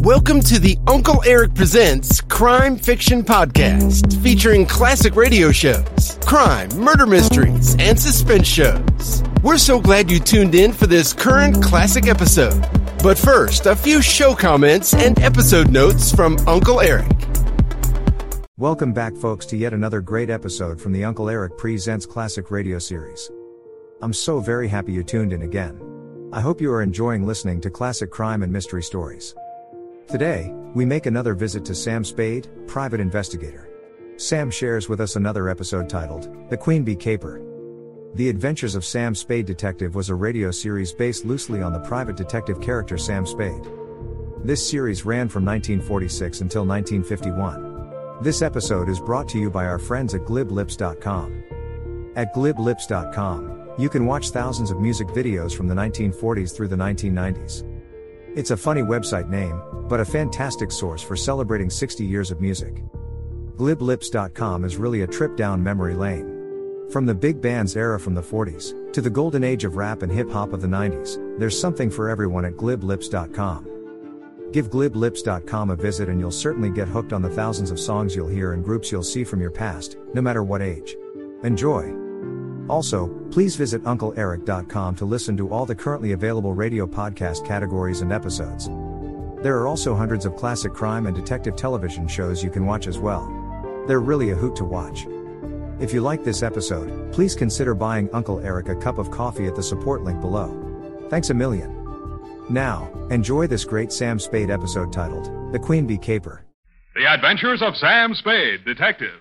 Welcome to the Uncle Eric Presents Crime Fiction Podcast, featuring classic radio shows, crime, murder mysteries, and suspense shows. We're so glad you tuned in for this current classic episode. But first, a few show comments and episode notes from Uncle Eric. Welcome back, folks, to yet another great episode from the Uncle Eric Presents Classic Radio Series. I'm so very happy you tuned in again. I hope you are enjoying listening to classic crime and mystery stories. Today, we make another visit to Sam Spade, private investigator. Sam shares with us another episode titled, The Queen Bee Caper. The Adventures of Sam Spade Detective was a radio series based loosely on the private detective character Sam Spade. This series ran from 1946 until 1951. This episode is brought to you by our friends at GlibLips.com. At GlibLips.com, you can watch thousands of music videos from the 1940s through the 1990s. It's a funny website name, but a fantastic source for celebrating 60 years of music. GlibLips.com is really a trip down memory lane. From the big bands era from the 40s, to the golden age of rap and hip-hop of the 90s, there's something for everyone at GlibLips.com. Give GlibLips.com a visit and you'll certainly get hooked on the thousands of songs you'll hear and groups you'll see from your past, no matter what age. Enjoy! Also, please visit UncleEric.com to listen to all the currently available radio podcast categories and episodes. There are also hundreds of classic crime and detective television shows you can watch as well. They're really a hoot to watch. If you like this episode, please consider buying Uncle Eric a cup of coffee at the support link below. Thanks a million. Now, enjoy this great Sam Spade episode titled, The Queen Bee Caper. The Adventures of Sam Spade, Detective.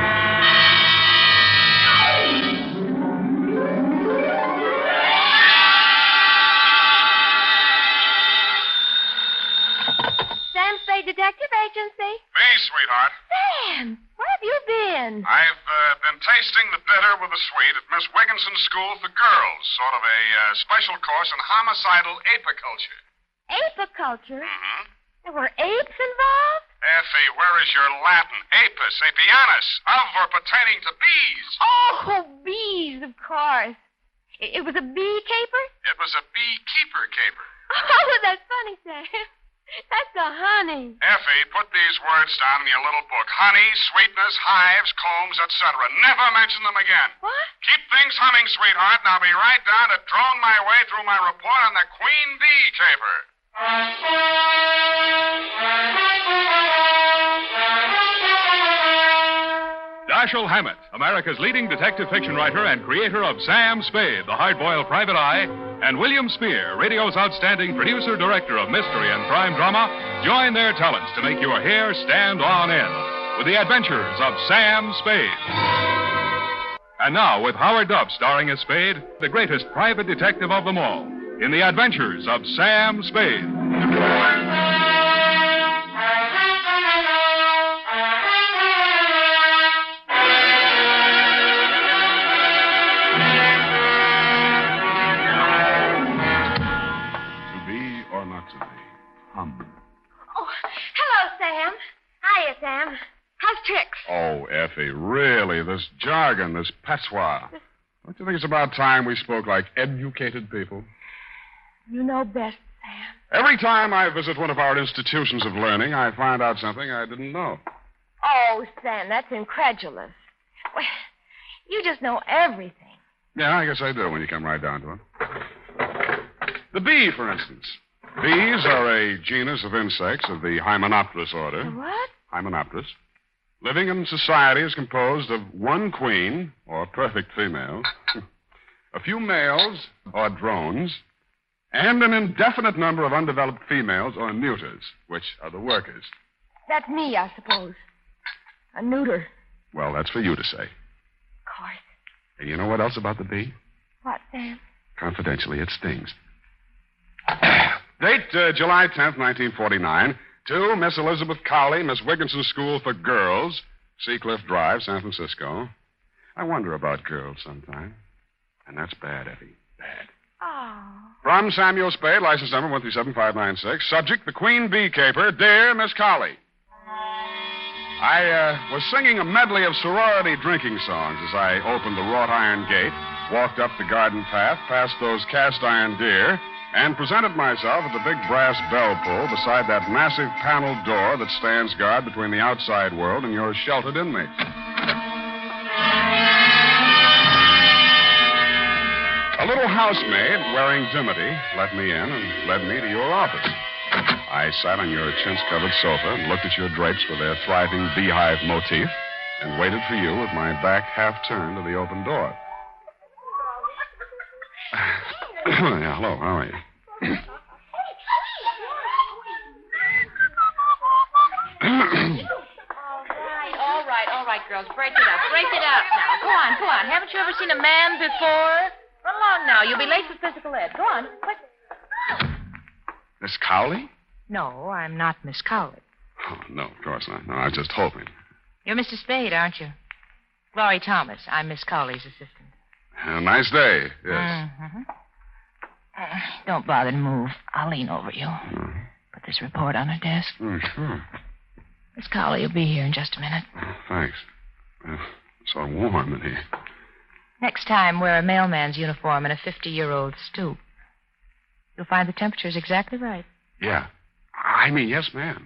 Detective Agency? Me, sweetheart. Sam, where have you been? I've been tasting the bitter with the sweet at Miss Wigginson's School for Girls, sort of a special course in homicidal apiculture. Apiculture? Mm-hmm. There were apes involved? Effie, where is your Latin? Apis, apianus, of or pertaining to bees. Oh, bees, of course. It was a bee caper? It was a beekeeper caper. Oh, that's funny, Sam. That's a honey. Effie, put these words down in your little book. Honey, sweetness, hives, combs, etc. Never mention them again. What? Keep things humming, sweetheart, and I'll be right down to drone my way through my report on the Queen Bee caper. Dashiell Hammett, America's leading detective fiction writer and creator of Sam Spade, the hard-boiled private eye, and William Spear, radio's outstanding producer-director of mystery and crime drama, join their talents to make your hair stand on end with the adventures of Sam Spade. And now, with Howard Duff starring as Spade, the greatest private detective of them all, in the adventures of Sam Spade. Oh, hello, Sam. Hiya, Sam. How's tricks? Oh, Effie, really, this jargon, this patois. Don't you think it's about time we spoke like educated people? You know best, Sam. Every time I visit one of our institutions of learning, I find out something I didn't know. Oh, Sam, that's incredulous. Well, you just know everything. Yeah, I guess I do when you come right down to it. The bee, for instance. Bees are a genus of insects of the Hymenopterus order. The what? Hymenopterus. Living in society is composed of one queen, or perfect female, a few males, or drones, and an indefinite number of undeveloped females, or neuters, which are the workers. That's me, I suppose. A neuter. Well, that's for you to say. Of course. And you know what else about the bee? What, Sam? Confidentially, it stings. Date, July 10th, 1949. To Miss Elizabeth Cowley, Miss Wigginson's School for Girls, Seacliff Drive, San Francisco. I wonder about girls sometime. And that's bad, Effie. Bad. Oh. From Samuel Spade, license number 137596. Subject, the Queen Bee Caper. Dear Miss Cowley. I was singing a medley of sorority drinking songs as I opened the wrought iron gate, walked up the garden path, past those cast iron deer, and presented myself at the big brass bell pull beside that massive paneled door that stands guard between the outside world and your sheltered inmates. A little housemaid wearing dimity let me in and led me to your office. I sat on your chintz-covered sofa and looked at your drapes with their thriving beehive motif and waited for you with my back half turned to the open door. Yeah, hello, how are you? All right, girls. Break it up now. Go on. Haven't you ever seen a man before? Run along now. You'll be late for physical ed. Go on, quick. Miss Cowley? No, I'm not Miss Cowley. Oh, no, of course not. No, I was just hoping. You're Mr. Spade, aren't you? Glory Thomas. I'm Miss Cowley's assistant. Nice day, yes. Mm-hmm. Don't bother to move. I'll lean over you. Put this report on her desk. Sure. Miss Cowley will be here in just a minute. Thanks. So warm in here. Next time, wear a mailman's uniform and a 50-year-old stoop. You'll find the temperature's exactly right. Yeah. I mean, yes, ma'am.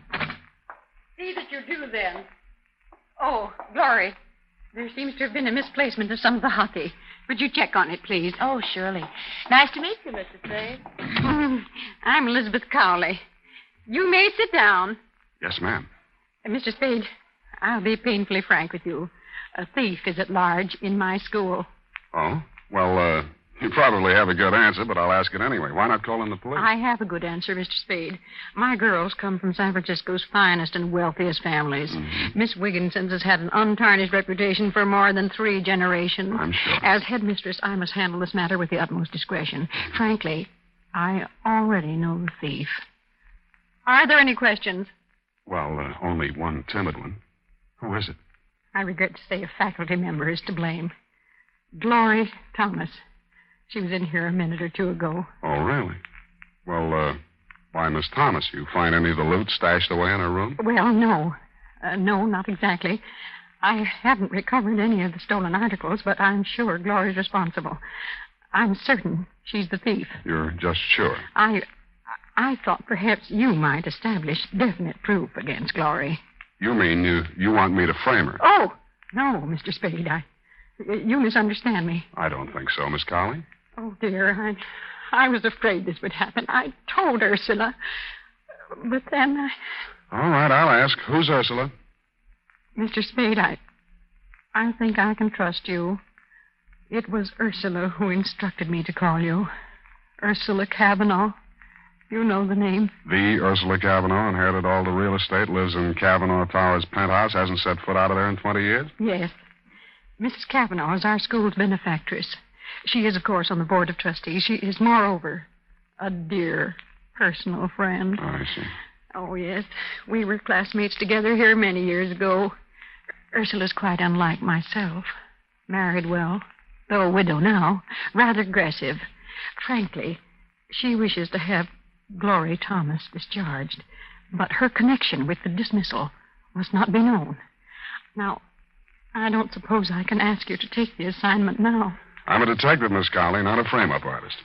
See that you do, then. Oh, Glory, there seems to have been a misplacement of some of the hockey. Would you check on it, please? Oh, surely. Nice to meet you, Mr. Spade. I'm Elizabeth Cowley. You may sit down. Yes, ma'am. Mr. Spade, I'll be painfully frank with you. A thief is at large in my school. Oh? Well, you probably have a good answer, but I'll ask it anyway. Why not call in the police? I have a good answer, Mr. Spade. My girls come from San Francisco's finest and wealthiest families. Mm-hmm. Miss Wigginson's has had an untarnished reputation for more than 3 generations. I'm sure. As headmistress, I must handle this matter with the utmost discretion. Frankly, I already know the thief. Are there any questions? Well, only one timid one. Who is it? I regret to say a faculty member is to blame. Glory Thomas. She was in here a minute or two ago. Oh, really? Well, why, Miss Thomas, you find any of the loot stashed away in her room? Well, no. No, not exactly. I haven't recovered any of the stolen articles, but I'm sure Glory's responsible. I'm certain she's the thief. You're just sure? I thought perhaps you might establish definite proof against Glory. You mean you want me to frame her? Oh, no, Mr. Spade. You misunderstand me. I don't think so, Miss Cowley. Oh, dear, I was afraid this would happen. I told Ursula, but then All right, I'll ask. Who's Ursula? Mr. Spade, I think I can trust you. It was Ursula who instructed me to call you. Ursula Cavanaugh. You know the name. The Ursula Cavanaugh inherited all the real estate, lives in Cavanaugh Towers penthouse, hasn't set foot out of there in 20 years? Yes. Mrs. Cavanaugh is our school's benefactress. She is, of course, on the board of trustees. She is, moreover, a dear personal friend. Oh, I see. Oh, yes. We were classmates together here many years ago. Ursula's quite unlike myself. Married well, though a widow now. Rather aggressive. Frankly, she wishes to have Glory Thomas discharged, but her connection with the dismissal must not be known. Now, I don't suppose I can ask you to take the assignment now. I'm a detective, Miss Cowley, not a frame-up artist.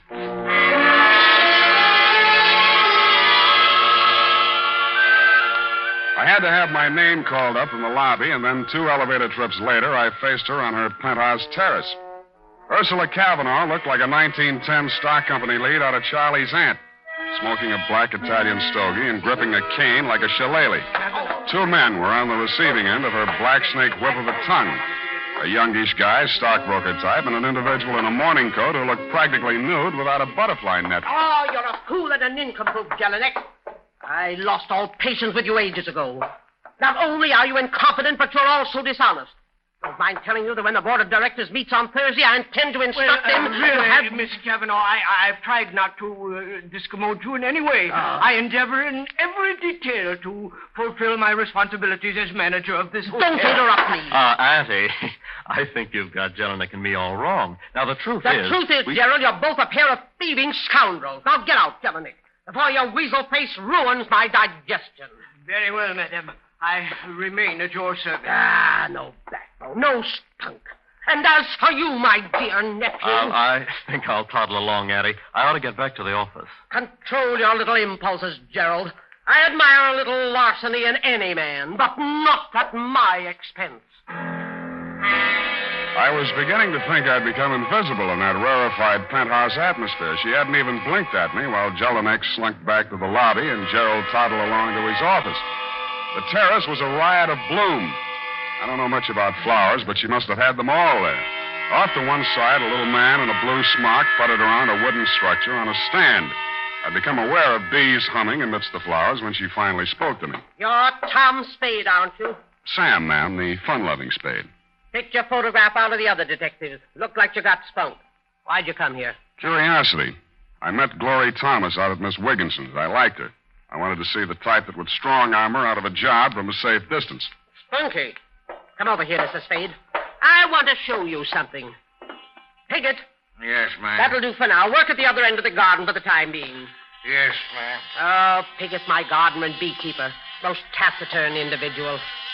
I had to have my name called up from the lobby, and then 2 elevator trips later, I faced her on her penthouse terrace. Ursula Cavanaugh looked like a 1910 stock company lead out of Charlie's Aunt, smoking a black Italian stogie and gripping a cane like a shillelagh. 2 men were on the receiving end of her black snake whip of a tongue. A youngish guy, stockbroker type, and an individual in a morning coat who looked practically nude without a butterfly net. Oh, you're a fool and a nincompoop, Jelinek. I lost all patience with you ages ago. Not only are you incompetent, but you're also dishonest. Don't mind telling you that when the board of directors meets on Thursday, I intend to instruct them to have... Miss Cavanaugh, I've tried not to discommode you in any way. I endeavor in every detail to fulfill my responsibilities as manager of this hotel. Don't interrupt me. Auntie, I think you've got Jelinek and me all wrong. Now, the truth is, Gerald, you're both a pair of thieving scoundrels. Now get out, Jelinek, before your weasel face ruins my digestion. Very well, madam. I remain at your service. No backbone, no spunk. And as for you, my dear nephew... I think I'll toddle along, Addie. I ought to get back to the office. Control your little impulses, Gerald. I admire a little larceny in any man, but not at my expense. I was beginning to think I'd become invisible in that rarefied penthouse atmosphere. She hadn't even blinked at me while Jelinek slunk back to the lobby and Gerald toddled along to his office. The terrace was a riot of bloom. I don't know much about flowers, but she must have had them all there. Off to one side, a little man in a blue smock puttered around a wooden structure on a stand. I'd become aware of bees humming amidst the flowers when she finally spoke to me. You're Tom Spade, aren't you? Sam, ma'am, the fun-loving Spade. Picked your photograph out of the other detectives. Looked like you got spunked. Why'd you come here? Curiosity. I met Glory Thomas out at Miss Wigginson's. I liked her. I wanted to see the type that would strong-arm her out of a job from a safe distance. Spunky. Come over here, Mr. Spade. I want to show you something. Piggott. Yes, ma'am. That'll do for now. Work at the other end of the garden for the time being. Yes, ma'am. Oh, Piggott, my gardener and beekeeper. Most taciturn individual.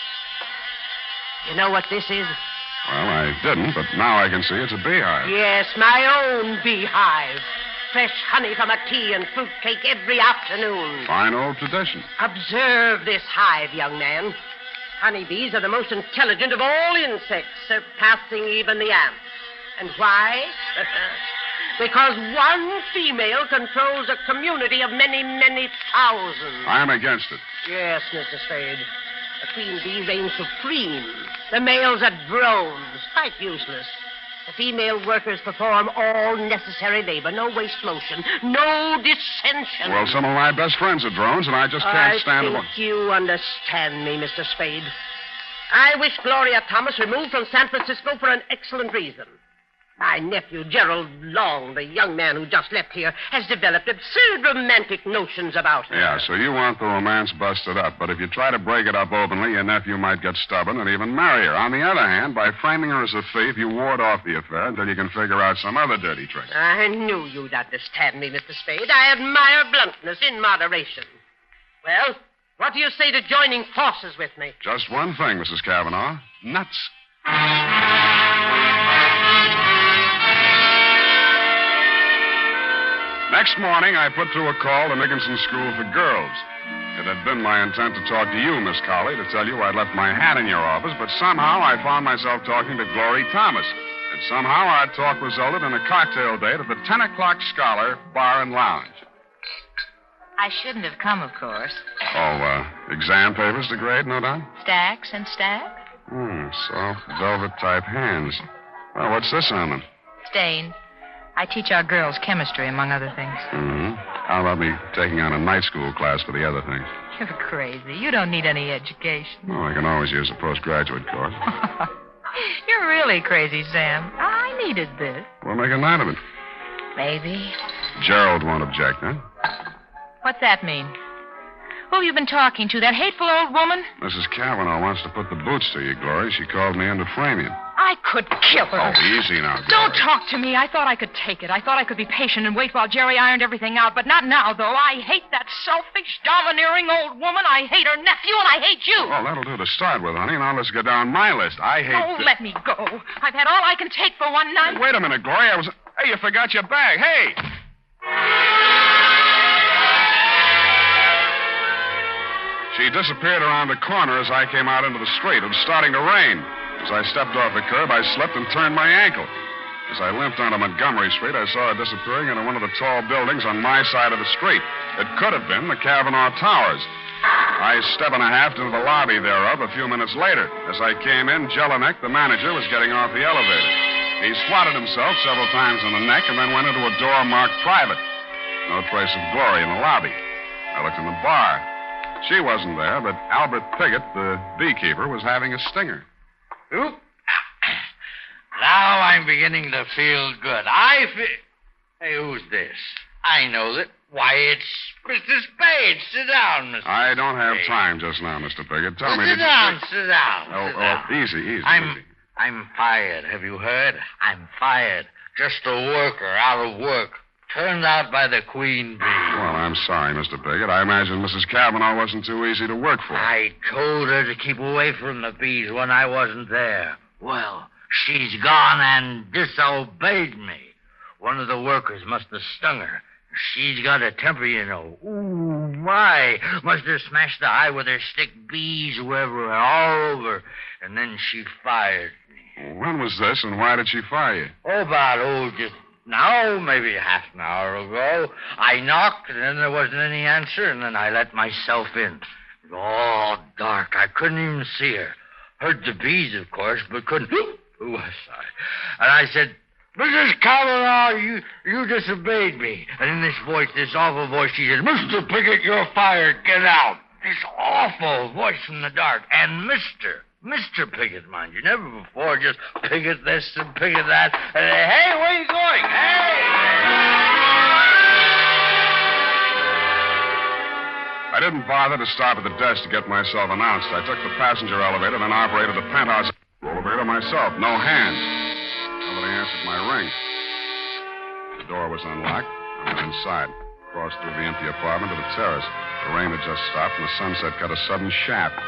You know what this is? Well, I didn't, but now I can see it's a beehive. Yes, my own beehive. Fresh honey from a tea and fruit cake every afternoon. Fine old tradition. Observe this hive, young man. Honeybees are the most intelligent of all insects, surpassing even the ants. And why? Because one female controls a community of many, many thousands. I'm against it. Yes, Mr. Spade. The queen bee reigns supreme. The males are drones, quite useless. The female workers perform all necessary labor. No waste motion. No dissension. Well, some of my best friends are drones, and I just can't stand them. I think you understand me, Mr. Spade. I wish Gloria Thomas removed from San Francisco for an excellent reason. My nephew, Gerald Long, the young man who just left here, has developed absurd romantic notions about her. Yeah, so you want the romance busted up, but if you try to break it up openly, your nephew might get stubborn and even marry her. On the other hand, by framing her as a thief, you ward off the affair until you can figure out some other dirty trick. I knew you'd understand me, Mr. Spade. I admire bluntness in moderation. Well, what do you say to joining forces with me? Just one thing, Mrs. Cavanaugh. Nuts. Next morning, I put through a call to Mickinson School for Girls. It had been my intent to talk to you, Miss Colley, to tell you I'd left my hat in your office, but somehow I found myself talking to Glory Thomas. And somehow our talk resulted in a cocktail date at the 10 o'clock Scholar Bar and Lounge. I shouldn't have come, of course. Oh, exam papers to grade, no doubt? Stacks and stacks? Soft velvet-type hands. Well, what's this on them? Stained. I teach our girls chemistry, among other things. Mm-hmm. How about me taking on a night school class for the other things? You're crazy. You don't need any education. Well, I can always use a postgraduate course. You're really crazy, Sam. I needed this. We'll make a night of it. Maybe. Gerald won't object, huh? What's that mean? Who have you been talking to? That hateful old woman? Mrs. Cavanaugh wants to put the boots to you, Glory. She called me in to frame you. I could kill her. Oh, easy now, Glory. Don't talk to me. I thought I could take it. I thought I could be patient and wait while Jerry ironed everything out, but not now, though. I hate that selfish, domineering old woman. I hate her nephew, and I hate you. Well, that'll do to start with, honey. Now let's get down my list. I hate... Oh, let me go. I've had all I can take for one night. Hey, wait a minute, Glory. Hey, you forgot your bag. Hey! She disappeared around the corner as I came out into the street. It was starting to rain. As I stepped off the curb, I slipped and turned my ankle. As I limped onto Montgomery Street, I saw her disappearing into one of the tall buildings on my side of the street. It could have been the Cavanaugh Towers. I step and a half into the lobby thereof a few minutes later. As I came in, Jelinek, the manager, was getting off the elevator. He swatted himself several times in the neck and then went into a door marked private. No trace of Glory in the lobby. I looked in the bar. She wasn't there, but Albert Piggott, the beekeeper, was having a stinger. Oop. Now I'm beginning to feel good. Hey, who's this? I know that. Why, it's Mr. Spade. Sit down, Mr. I don't have Spade. time just now, Mr. Piggott. Tell me... Sit down. Sit down. Easy. I'm fired. Have you heard? I'm fired. Just a worker out of work. Turned out by the queen bee. Well, I'm sorry, Mr. Piggott. I imagine Mrs. Cavanaugh wasn't too easy to work for. I told her to keep away from the bees when I wasn't there. Well, She's gone and disobeyed me. One of the workers must have stung her. She's got a temper, you know. Ooh, my. Must have smashed the eye with her stick. Bees were everywhere, all over. And then she fired me. When was this, and why did she fire you? Just now, maybe half an hour ago. I knocked, and then there wasn't any answer, and then I let myself in. It was all dark. I couldn't even see her. Heard the bees, of course, but couldn't... Ooh, I'm sorry. And I said, Mrs. Cavanaugh, you disobeyed me. And in this voice, this awful voice, she said, Mr. Pickett, you're fired. Get out. This awful voice from the dark. And Mr. Pickett, mind you, never before, just Pickett this and Pickett that. And hey, where are you going? Hey! I didn't bother to stop at the desk to get myself announced. I took the passenger elevator, then operated the penthouse elevator myself. No hands. Nobody answered my ring. The door was unlocked. I went inside, crossed through the empty apartment to the terrace. The rain had just stopped, and the sunset cut a sudden shaft.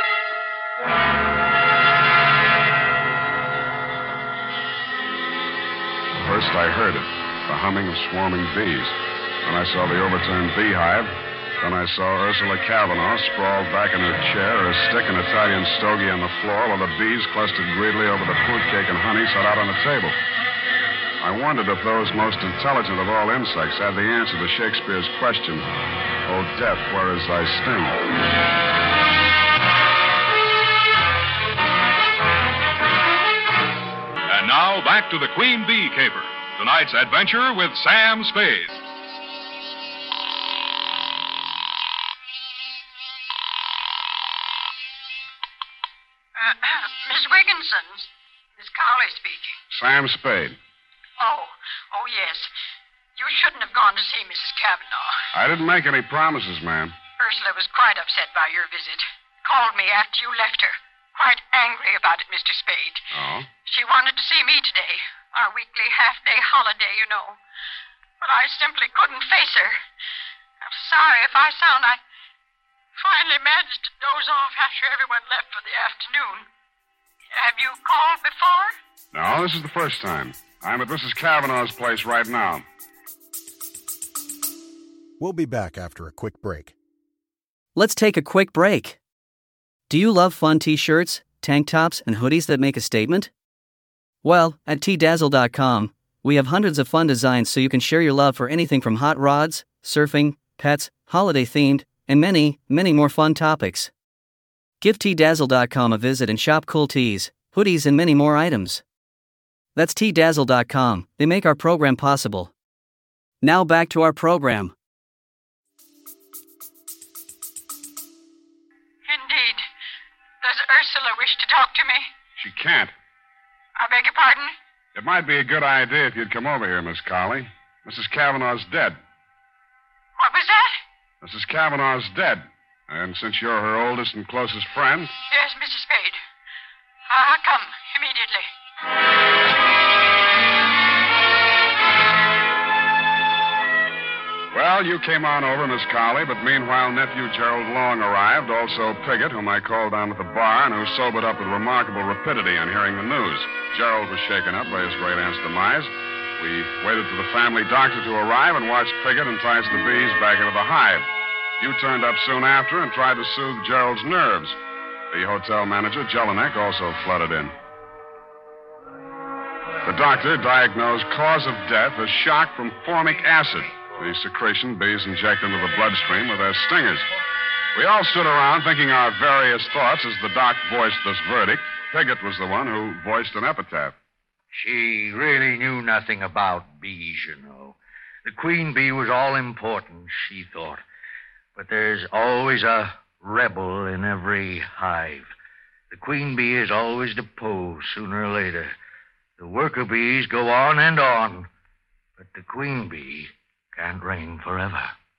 First, I heard it, the humming of swarming bees. Then I saw the overturned beehive. Then I saw Ursula Cavanaugh sprawled back in her chair, her stick and Italian stogie on the floor, while the bees clustered greedily over the fruit cake and honey set out on the table. I wondered if those most intelligent of all insects had the answer to Shakespeare's question, "O death, where is thy sting?" And now, back to the Queen Bee Caper. Tonight's adventure with Sam Spade. Miss Wigginson. Miss Cowley speaking. Sam Spade. Oh, yes. You shouldn't have gone to see Mrs. Cavanaugh. I didn't make any promises, ma'am. Ursula was quite upset by your visit. Called me after you left her. Quite angry about it, Mr. Spade. Oh? She wanted to see me today. Our weekly half-day holiday, you know. But I simply couldn't face her. I'm sorry if I I finally managed to doze off after everyone left for the afternoon. Have you called before? No, this is the first time. I'm at Mrs. Cavanaugh's place right now. We'll be back after a quick break. Let's take a quick break. Do you love fun t-shirts, tank tops, and hoodies that make a statement? Well, at tdazzle.com, we have hundreds of fun designs so you can share your love for anything from hot rods, surfing, pets, holiday-themed, and many, many more fun topics. Give tdazzle.com a visit and shop cool tees, hoodies, and many more items. That's tdazzle.com. They make our program possible. Now back to our program. Indeed. Does Ursula wish to talk to me? She can't. I beg your pardon? It might be a good idea if you'd come over here, Miss Cowley. Mrs. Cavanaugh's dead. What was that? Mrs. Cavanaugh's dead. And since you're her oldest and closest friend... Yes, Mrs. Spade. I'll come immediately. Well, you came on over, Miss Cowley, but meanwhile, nephew Gerald Long arrived, also Piggott, whom I called down at the bar, and who sobered up with remarkable rapidity on hearing the news. Gerald was shaken up by his great aunt's demise. We waited for the family doctor to arrive and watched Piggott entice the bees back into the hive. You turned up soon after and tried to soothe Gerald's nerves. The hotel manager, Jelinek, also flooded in. The doctor diagnosed cause of death as shock from formic acid, the secretion bees inject into the bloodstream with their stingers. We all stood around thinking our various thoughts as the doc voiced this verdict. Piggott was the one who voiced an epitaph. She really knew nothing about bees, you know. The queen bee was all important, she thought. But there's always a rebel in every hive. The queen bee is always deposed sooner or later. The worker bees go on and on, but the queen bee can't reign forever.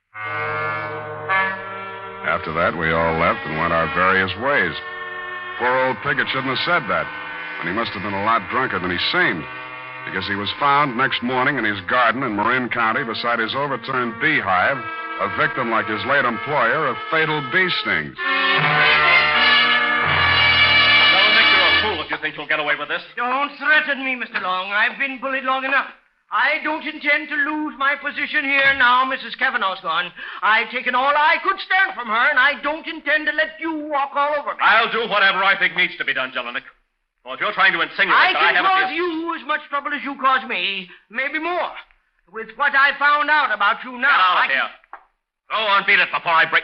After that, we all left and went our various ways. Poor old Piggott shouldn't have said that, and he must have been a lot drunker than he seemed, because he was found next morning in his garden in Marin County beside his overturned beehive, a victim like his late employer of fatal bee stings. Jelinek, you're a fool if you think think you'll get away with this? Don't threaten me, Mr. Long. I've been bullied long enough. I don't intend to lose my position here now Mrs. Kavanaugh's gone. I've taken all I could stand from her, and I don't intend to let you walk all over me. I'll do whatever I think needs to be done, Jelinek. Well, if you're trying to insinuate I that I can haven't... cause you as much trouble as you cause me, maybe more. With what I found out about you now, Get out of here. Go on, beat it before I break...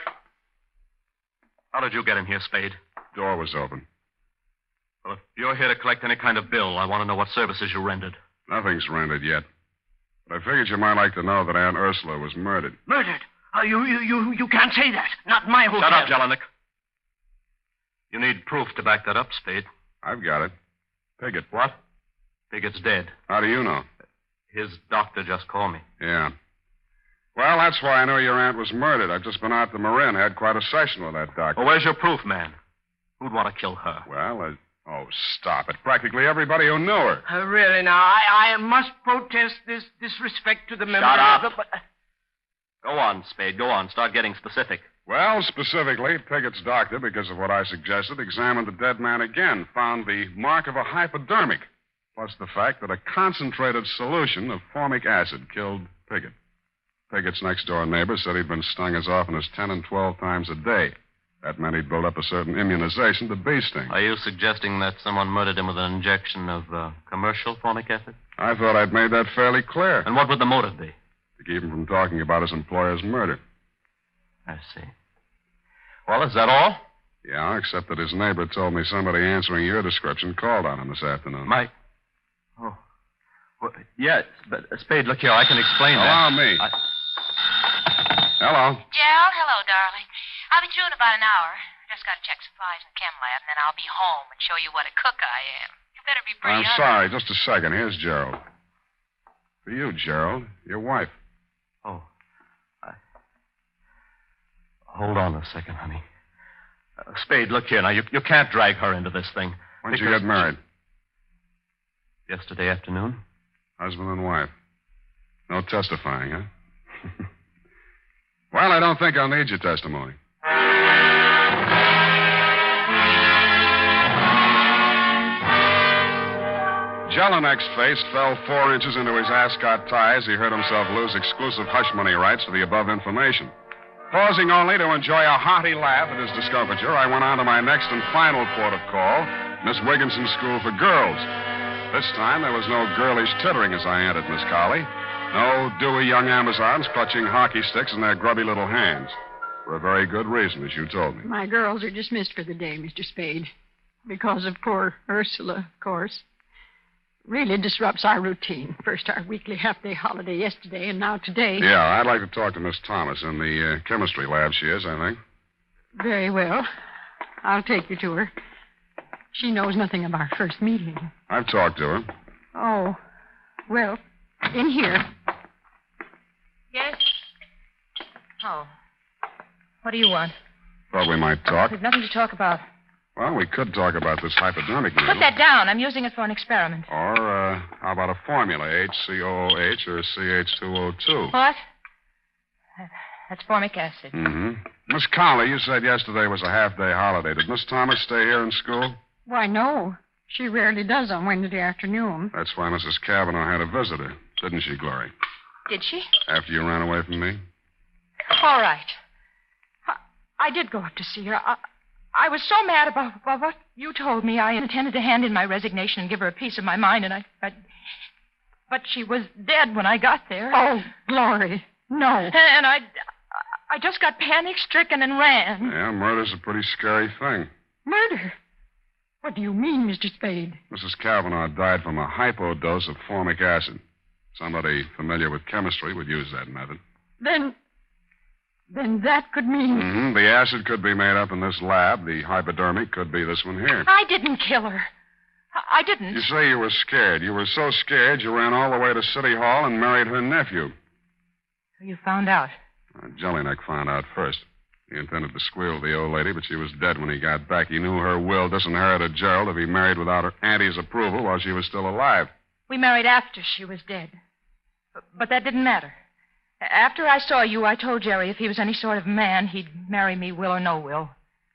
How did you get in here, Spade? Door was open. Well, if you're here to collect any kind of bill, I want to know what services you rendered. Nothing's rendered yet. But I figured you might like to know that Aunt Ursula was murdered. Murdered? You can't say that. Not in my hotel. Shut up, Jelinek. You need proof to back that up, Spade. I've got it. Piggott. What? Piggott's dead. How do you know? His doctor just called me. Yeah. Well, that's why I know your aunt was murdered. I've just been out to Marin, had quite a session with that doctor. Well, where's your proof, man? Who'd want to kill her? Well, oh, stop it. Practically everybody who knew her. Really, now, I must protest this disrespect to the memory Shut up. of the... Go on, Spade. Go on. Start getting specific. Well, specifically, Piggott's doctor, because of what I suggested, examined the dead man again, found the mark of a hypodermic, plus the fact that a concentrated solution of formic acid killed Piggott. Piggott's next-door neighbor said he'd been stung as often as 10 and 12 times a day. That meant he'd built up a certain immunization to bee sting. Are you suggesting that someone murdered him with an injection of commercial formic acid? I thought I'd made that fairly clear. And what would the motive be? To keep him from talking about his employer's murder. I see. Well, is that all? Yeah, except that his neighbor told me somebody answering your description called on him this afternoon. Mike? Oh. Well, yeah, but, Spade, look here, I can explain that. Allow me. Hello. Gerald, hello, darling. I'll be through in about an hour. Just got to check supplies in the chem lab, and then I'll be home and show you what a cook I am. You better be pretty I'm sorry, just a second. Here's Gerald. For you, Gerald. Your wife. Oh. Hold on a second, honey. Spade, look here. Now, you can't drag her into this thing. When did you get married? Yesterday afternoon. Husband and wife. No testifying, huh? Well, I don't think I'll need your testimony. Jelinek's face fell 4 inches into his ascot tie as he heard himself lose exclusive hush money rights to the above information. Pausing only to enjoy a hearty laugh at his discomfiture, I went on to my next and final port of call, Miss Wigginson's School for Girls. This time, there was no girlish tittering as I entered, Miss Colley. No dewy young Amazons clutching hockey sticks in their grubby little hands. For a very good reason, as you told me. My girls are dismissed for the day, Mr. Spade. Because of poor Ursula, of course. Really disrupts our routine. First our weekly half-day holiday yesterday, and now today. Yeah, I'd like to talk to Miss Thomas in the chemistry lab she is, I think. Very well. I'll take you to her. She knows nothing of our first meeting. I've talked to her. Oh, well, in here. Yes? Oh. What do you want? Thought we might talk. There's nothing to talk about. Well, we could talk about this hypodermic needle. Put that down. I'm using it for an experiment. Or, how about a formula, HCOOH or CH2O2? What? That's formic acid. Mm-hmm. Miss Colley, you said yesterday was a half-day holiday. Did Miss Thomas stay here in school? Why, no. She rarely does on Wednesday afternoon. That's why Mrs. Cavanaugh had a visitor, didn't she, Glory? Did she? After you ran away from me? All right. I did go up to see her. I was so mad about what you told me. I intended to hand in my resignation and give her a piece of my mind, and but she was dead when I got there. Oh, Glory, no. And I just got panic-stricken and ran. Yeah, murder's a pretty scary thing. Murder? What do you mean, Mr. Spade? Mrs. Cavanaugh died from a hypodose of formic acid. Somebody familiar with chemistry would use that method. Then that could mean... Mm-hmm. The acid could be made up in this lab. The hypodermic could be this one here. I didn't kill her. I didn't. You say you were scared. You were so scared you ran all the way to City Hall and married her nephew. So you found out? Jelinek found out first. He intended to squeal to the old lady, but she was dead when he got back. He knew her will disinherited Gerald if he married without her auntie's approval while she was still alive. We married after she was dead. But that didn't matter. After I saw you, I told Jerry if he was any sort of man, he'd marry me, will or no will.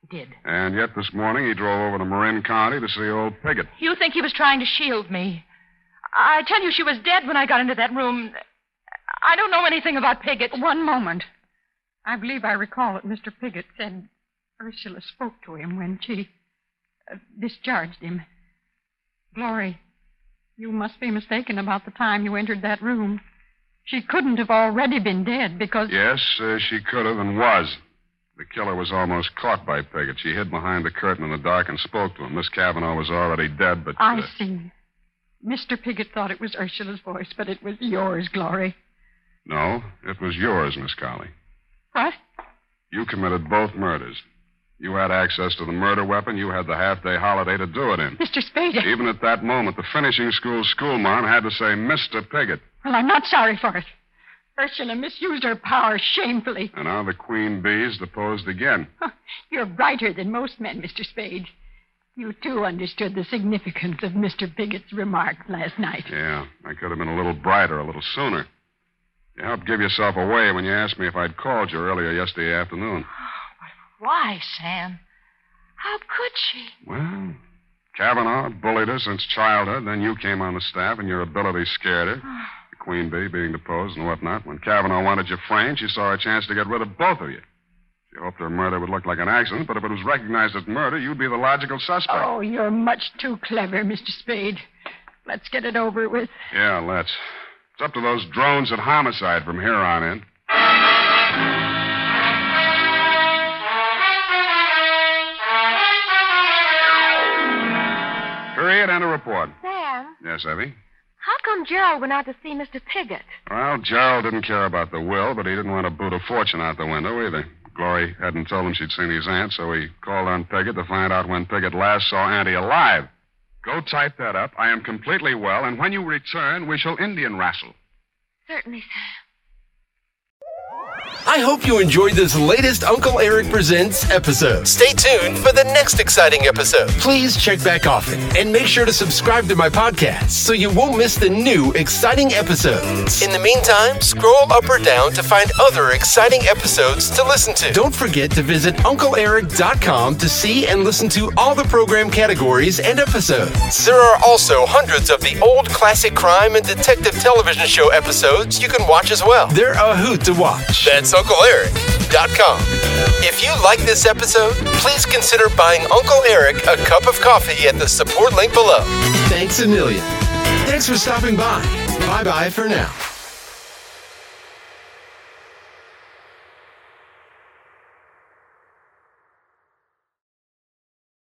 did. And yet this morning he drove over to Marin County to see old Piggott. You think he was trying to shield me? I tell you, she was dead when I got into that room. I don't know anything about Piggott. One moment. I believe I recall that Mr. Piggott said Ursula spoke to him when she discharged him. Glory, you must be mistaken about the time you entered that room. She couldn't have already been dead because... Yes, she could have and was. The killer was almost caught by Piggott. She hid behind the curtain in the dark and spoke to him. Miss Cavanaugh was already dead, but... I see. Mr. Piggott thought it was Ursula's voice, but it was yours, Glory. No, it was yours, Miss Colley. What? You committed both murders. You had access to the murder weapon. You had the half-day holiday to do it in. Mr. Spade. Even at that moment, the finishing school schoolmarm had to say Mr. Piggott. Well, I'm not sorry for it. Ursula misused her power shamefully. And now the Queen Bee's deposed again. You're brighter than most men, Mr. Spade. You, too, understood the significance of Mr. Piggott's remark last night. Yeah, I could have been a little brighter a little sooner. You helped give yourself away when you asked me if I'd called you earlier yesterday afternoon. Why, Sam? How could she? Well, Cavanaugh bullied her since childhood. Then you came on the staff, and your ability scared her. The Queen Bee being deposed and whatnot. When Cavanaugh wanted you framed, she saw a chance to get rid of both of you. She hoped her murder would look like an accident, but if it was recognized as murder, you'd be the logical suspect. Oh, you're much too clever, Mr. Spade. Let's get it over with. Yeah, let's. It's up to those drones at Homicide from here on in. Period and a report. Sam? Yes, Evie? How come Gerald went out to see Mr. Piggott? Well, Gerald didn't care about the will, but he didn't want to boot a fortune out the window either. Glory hadn't told him she'd seen his aunt, so he called on Piggott to find out when Piggott last saw Auntie alive. Go type that up. I am completely well, and when you return, we shall Indian wrestle. Certainly, Sam. I hope you enjoyed this latest Uncle Eric Presents episode. Stay tuned for the next exciting episode. Please check back often and make sure to subscribe to my podcast so you won't miss the new exciting episodes. In the meantime, scroll up or down to find other exciting episodes to listen to. Don't forget to visit UncleEric.com to see and listen to all the program categories and episodes. There are also hundreds of the old classic crime and detective television show episodes you can watch as well. They're a hoot to watch. That's UncleEric.com. If you like this episode, please consider buying Uncle Eric a cup of coffee at the support link below. Thanks a million. Thanks for stopping by. Bye-bye for now.